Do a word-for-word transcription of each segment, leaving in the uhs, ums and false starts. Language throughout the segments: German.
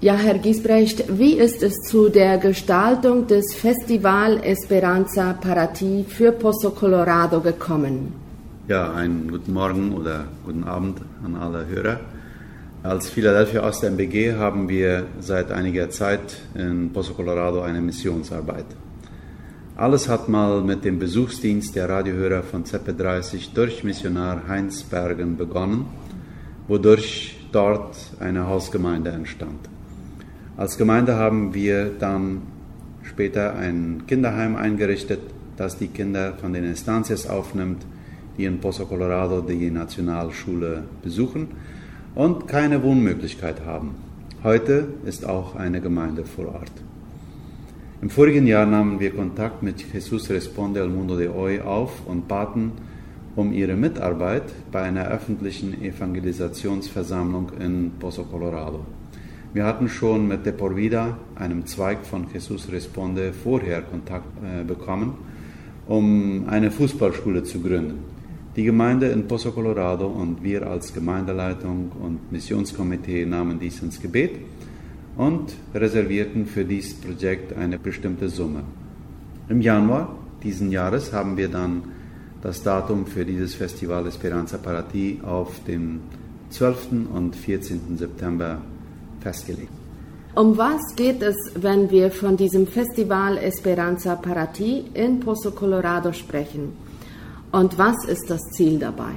Ja, Herr Giesbrecht, wie ist es zu der Gestaltung des Festival Esperanza Paraty für Pozo Colorado gekommen? Ja, einen guten Morgen oder guten Abend an alle Hörer. Als Philadelphia Ost M B G haben wir seit einiger Zeit in Pozo Colorado eine Missionsarbeit. Alles hat mal mit dem Besuchsdienst der Radiohörer von Z P dreißig durch Missionar Heinz Bergen begonnen, wodurch dort eine Hausgemeinde entstand. Als Gemeinde haben wir dann später ein Kinderheim eingerichtet, das die Kinder von den Estancias aufnimmt, die in Pozo Colorado die Nationalschule besuchen und keine Wohnmöglichkeit haben. Heute ist auch eine Gemeinde vor Ort. Im vorigen Jahr nahmen wir Kontakt mit Jesus Responde al Mundo de Hoy auf und baten um ihre Mitarbeit bei einer öffentlichen Evangelisationsversammlung in Pozo Colorado. Wir hatten schon mit De Por Vida, einem Zweig von Jesus Responde, vorher Kontakt äh, bekommen, um eine Fußballschule zu gründen. Die Gemeinde in Pozo Colorado und wir als Gemeindeleitung und Missionskomitee nahmen dies ins Gebet und reservierten für dieses Projekt eine bestimmte Summe. Im Januar diesen Jahres haben wir dann das Datum für dieses Festival Esperanza Paraty auf den zwölften und vierzehnten September festgelegt. Um was geht es, wenn wir von diesem Festival Esperanza Paraty in Pozo Colorado sprechen? Und was ist das Ziel dabei?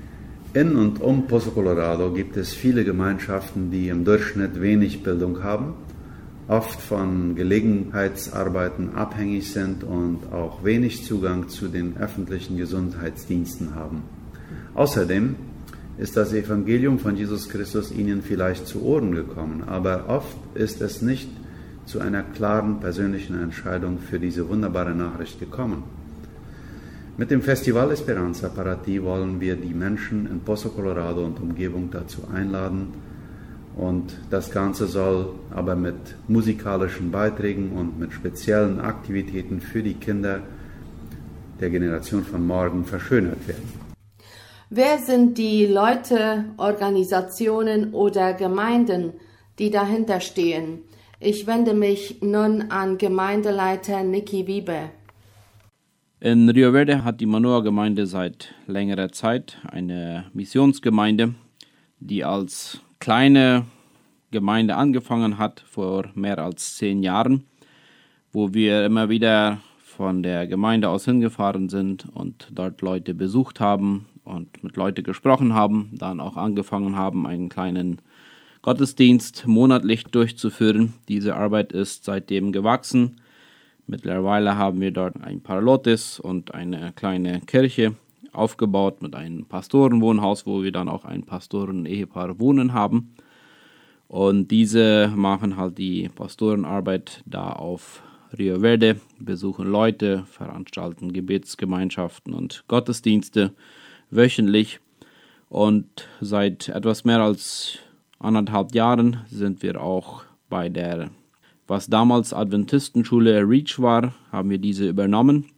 In und um Pozo Colorado gibt es viele Gemeinschaften, die im Durchschnitt wenig Bildung haben, oft von Gelegenheitsarbeiten abhängig sind und auch wenig Zugang zu den öffentlichen Gesundheitsdiensten haben. Außerdem ist das Evangelium von Jesus Christus ihnen vielleicht zu Ohren gekommen, aber oft ist es nicht zu einer klaren persönlichen Entscheidung für diese wunderbare Nachricht gekommen. Mit dem Festival Esperanza Paraty wollen wir die Menschen in Pozo Colorado und Umgebung dazu einladen, und das Ganze soll aber mit musikalischen Beiträgen und mit speziellen Aktivitäten für die Kinder der Generation von morgen verschönert werden. Wer sind die Leute, Organisationen oder Gemeinden, die dahinter stehen? Ich wende mich nun an Gemeindeleiter Nicky Wiebe. In Rio Verde hat die Manoa-Gemeinde seit längerer Zeit eine Missionsgemeinde, die als kleine Gemeinde angefangen hat vor mehr als zehn Jahren, wo wir immer wieder von der Gemeinde aus hingefahren sind und dort Leute besucht haben und mit Leuten gesprochen haben, dann auch angefangen haben, einen kleinen Gottesdienst monatlich durchzuführen. Diese Arbeit ist seitdem gewachsen. Mittlerweile haben wir dort ein paar Lotes und eine kleine Kirche aufgebaut mit einem Pastorenwohnhaus, wo wir dann auch ein Pastoren-Ehepaar wohnen haben. Und diese machen halt die Pastorenarbeit da auf Rio Verde, besuchen Leute, veranstalten Gebetsgemeinschaften und Gottesdienste wöchentlich. Und seit etwas mehr als anderthalb Jahren sind wir auch bei der, was damals Adventistenschule Reach war, haben wir diese übernommen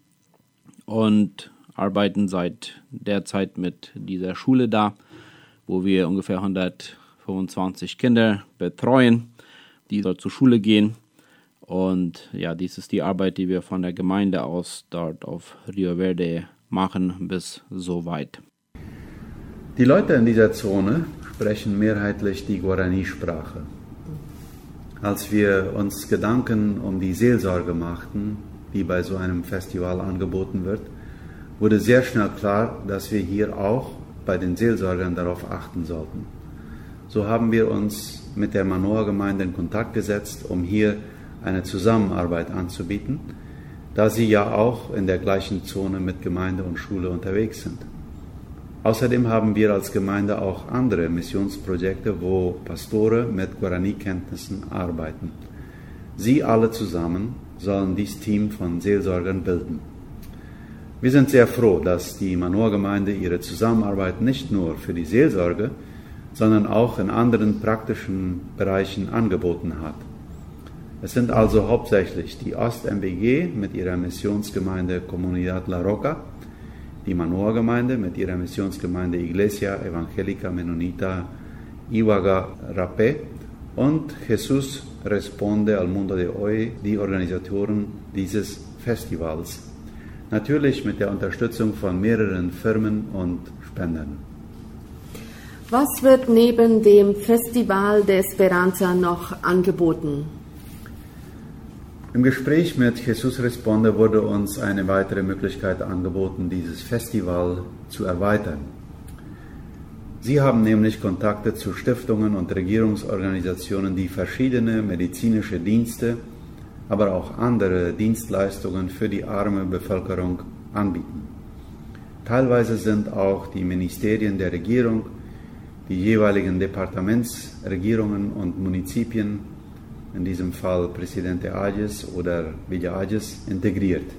und arbeiten seit der Zeit mit dieser Schule da, wo wir ungefähr hundertfünfundzwanzig Kinder betreuen, die dort zur Schule gehen. Und ja, dies ist die Arbeit, die wir von der Gemeinde aus dort auf Rio Verde machen bis so weit. Die Leute in dieser Zone sprechen mehrheitlich die Guarani-Sprache. Als wir uns Gedanken um die Seelsorge machten, die bei so einem Festival angeboten wird, wurde sehr schnell klar, dass wir hier auch bei den Seelsorgern darauf achten sollten. So haben wir uns mit der Manoa-Gemeinde in Kontakt gesetzt, um hier eine Zusammenarbeit anzubieten, da sie ja auch in der gleichen Zone mit Gemeinde und Schule unterwegs sind. Außerdem haben wir als Gemeinde auch andere Missionsprojekte, wo Pastore mit Guarani-Kenntnissen arbeiten. Sie alle zusammen sollen dieses Team von Seelsorgern bilden. Wir sind sehr froh, dass die Manoa-Gemeinde ihre Zusammenarbeit nicht nur für die Seelsorge, sondern auch in anderen praktischen Bereichen angeboten hat. Es sind also hauptsächlich die Ost-M B G mit ihrer Missionsgemeinde Comunidad La Roca, die Manoa-Gemeinde mit ihrer Missionsgemeinde Iglesia Evangelica Menonita Iwaga Rapé und Jesus Responde al Mundo de Hoy, die Organisatoren dieses Festivals. Natürlich mit der Unterstützung von mehreren Firmen und Spendern. Was wird neben dem Festival de Esperanza noch angeboten? Im Gespräch mit Jesus Responde wurde uns eine weitere Möglichkeit angeboten, dieses Festival zu erweitern. Sie haben nämlich Kontakte zu Stiftungen und Regierungsorganisationen, die verschiedene medizinische Dienste, aber auch andere Dienstleistungen für die arme Bevölkerung anbieten. Teilweise sind auch die Ministerien der Regierung, die jeweiligen Departementsregierungen und Munizipien, in diesem Fall Presidente Ayes oder Villa Ayes, integriert.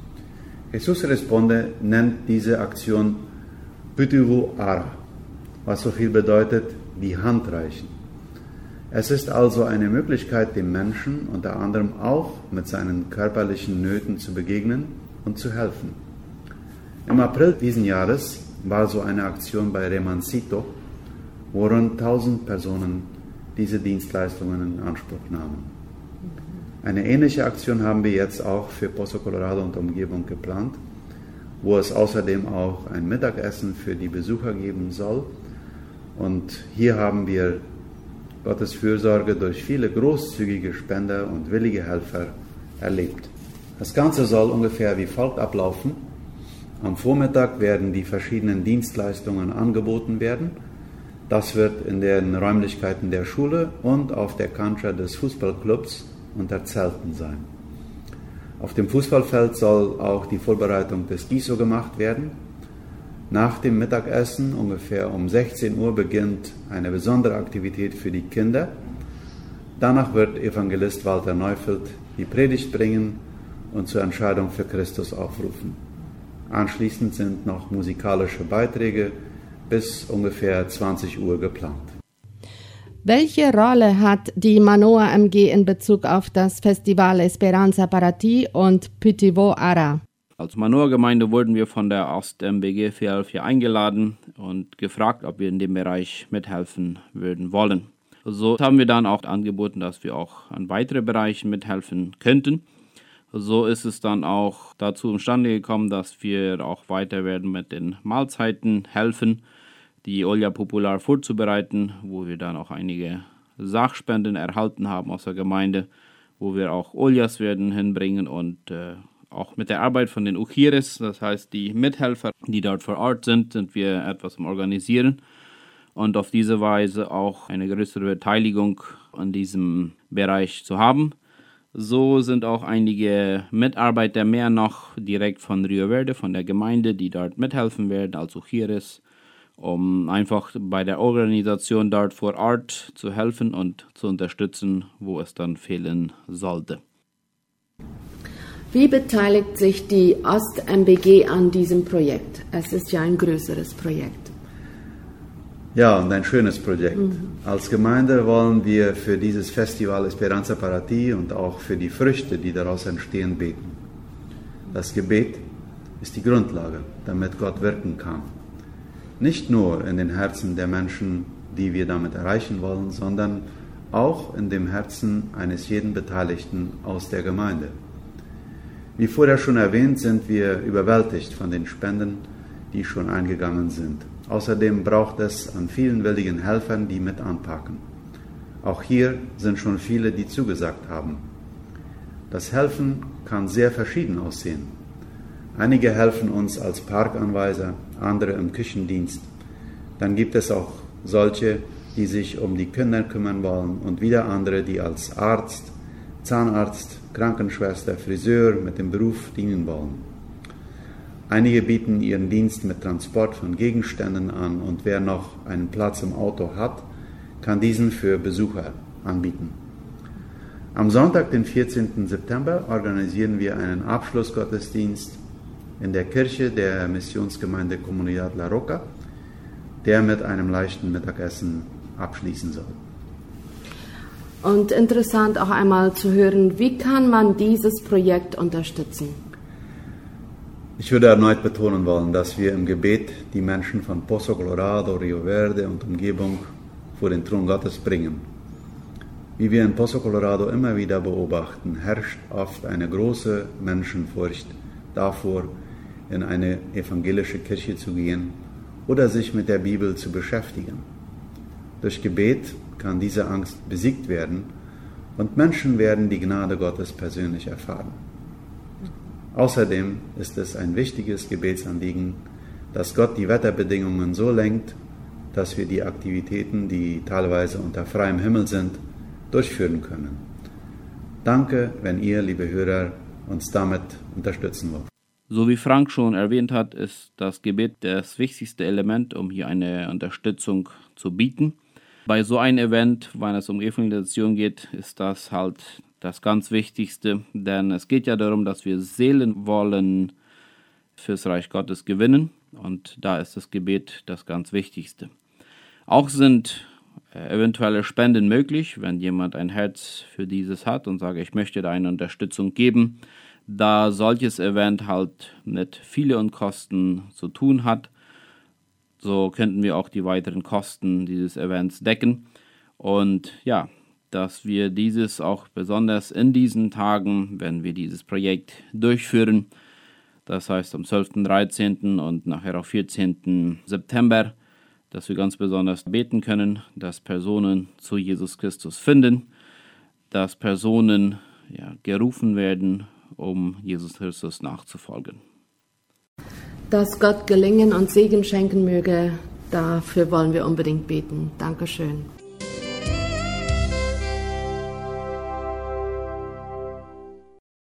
Jesus Responde nennt diese Aktion Pitivo Ara, was so viel bedeutet, die Hand reichen. Es ist also eine Möglichkeit, dem Menschen unter anderem auch mit seinen körperlichen Nöten zu begegnen und zu helfen. Im April diesen Jahres war so eine Aktion bei Remancito, wo rund tausend Personen diese Dienstleistungen in Anspruch nahmen. Eine ähnliche Aktion haben wir jetzt auch für Pozo Colorado und Umgebung geplant, wo es außerdem auch ein Mittagessen für die Besucher geben soll. Und hier haben wir Gottes Fürsorge durch viele großzügige Spender und willige Helfer erlebt. Das Ganze soll ungefähr wie folgt ablaufen. Am Vormittag werden die verschiedenen Dienstleistungen angeboten werden. Das wird in den Räumlichkeiten der Schule und auf der Cancha des Fußballclubs unter Zelten sein. Auf dem Fußballfeld soll auch die Vorbereitung des Giso gemacht werden. Nach dem Mittagessen, ungefähr um sechzehn Uhr, beginnt eine besondere Aktivität für die Kinder. Danach wird Evangelist Walter Neufeld die Predigt bringen und zur Entscheidung für Christus aufrufen. Anschließend sind noch musikalische Beiträge bis ungefähr zwanzig Uhr geplant. Welche Rolle hat die Manoa M G in Bezug auf das Festival Esperanza para Ti und Pitivo Ara? Als Manoa-Gemeinde wurden wir von der Ost-M B G vierhundertelf eingeladen und gefragt, ob wir in dem Bereich mithelfen würden wollen. So haben wir dann auch angeboten, dass wir auch an weitere Bereichen mithelfen könnten. So ist es dann auch dazu imstande gekommen, dass wir auch weiter werden mit den Mahlzeiten helfen, die Olja Popular vorzubereiten, wo wir dann auch einige Sachspenden erhalten haben aus der Gemeinde, wo wir auch Oljas werden hinbringen und äh, auch mit der Arbeit von den Ujieres, das heißt die Mithelfer, die dort vor Ort sind, sind wir etwas am Organisieren und auf diese Weise auch eine größere Beteiligung an diesem Bereich zu haben. So sind auch einige Mitarbeiter mehr noch direkt von Rio Verde, von der Gemeinde, die dort mithelfen werden, als Ujieres, um einfach bei der Organisation dort vor Ort zu helfen und zu unterstützen, wo es dann fehlen sollte. Wie beteiligt sich die Ost-M B G an diesem Projekt? Es ist ja ein größeres Projekt. Ja, und ein schönes Projekt. Mhm. Als Gemeinde wollen wir für dieses Festival Esperanza para Ti und auch für die Früchte, die daraus entstehen, beten. Das Gebet ist die Grundlage, damit Gott wirken kann. Nicht nur in den Herzen der Menschen, die wir damit erreichen wollen, sondern auch in dem Herzen eines jeden Beteiligten aus der Gemeinde. Wie vorher schon erwähnt, sind wir überwältigt von den Spenden, die schon eingegangen sind. Außerdem braucht es an vielen willigen Helfern, die mit anpacken. Auch hier sind schon viele, die zugesagt haben. Das Helfen kann sehr verschieden aussehen. Einige helfen uns als Parkanweiser, andere im Küchendienst. Dann gibt es auch solche, die sich um die Kinder kümmern wollen und wieder andere, die als Arzt, Zahnarzt, Krankenschwester, Friseur mit dem Beruf dienen wollen. Einige bieten ihren Dienst mit Transport von Gegenständen an und wer noch einen Platz im Auto hat, kann diesen für Besucher anbieten. Am Sonntag, den vierzehnten September, organisieren wir einen Abschlussgottesdienst in der Kirche der Missionsgemeinde Comunidad La Roca, der mit einem leichten Mittagessen abschließen soll. Und interessant auch einmal zu hören, wie kann man dieses Projekt unterstützen? Ich würde erneut betonen wollen, dass wir im Gebet die Menschen von Pozo Colorado, Rio Verde und Umgebung vor den Thron Gottes bringen. Wie wir in Pozo Colorado immer wieder beobachten, herrscht oft eine große Menschenfurcht davor, in eine evangelische Kirche zu gehen oder sich mit der Bibel zu beschäftigen. Durch Gebet kann diese Angst besiegt werden und Menschen werden die Gnade Gottes persönlich erfahren. Außerdem ist es ein wichtiges Gebetsanliegen, dass Gott die Wetterbedingungen so lenkt, dass wir die Aktivitäten, die teilweise unter freiem Himmel sind, durchführen können. Danke, wenn ihr, liebe Hörer, uns damit unterstützen wollt. So wie Frank schon erwähnt hat, ist das Gebet das wichtigste Element, um hier eine Unterstützung zu bieten. Bei so einem Event, wenn es um Evangelisation geht, ist das halt das ganz Wichtigste, denn es geht ja darum, dass wir Seelen wollen fürs Reich Gottes gewinnen und da ist das Gebet das ganz Wichtigste. Auch sind eventuelle Spenden möglich, wenn jemand ein Herz für dieses hat und sagt, ich möchte da eine Unterstützung geben, da solches Event halt nicht viele Unkosten zu tun hat. So könnten wir auch die weiteren Kosten dieses Events decken und ja, dass wir dieses auch besonders in diesen Tagen, wenn wir dieses Projekt durchführen, das heißt am zwölften, dreizehnten und nachher auch vierzehnten September, dass wir ganz besonders beten können, dass Personen zu Jesus Christus finden, dass Personen ja, gerufen werden, um Jesus Christus nachzufolgen. Dass Gott gelingen und Segen schenken möge, dafür wollen wir unbedingt beten. Dankeschön.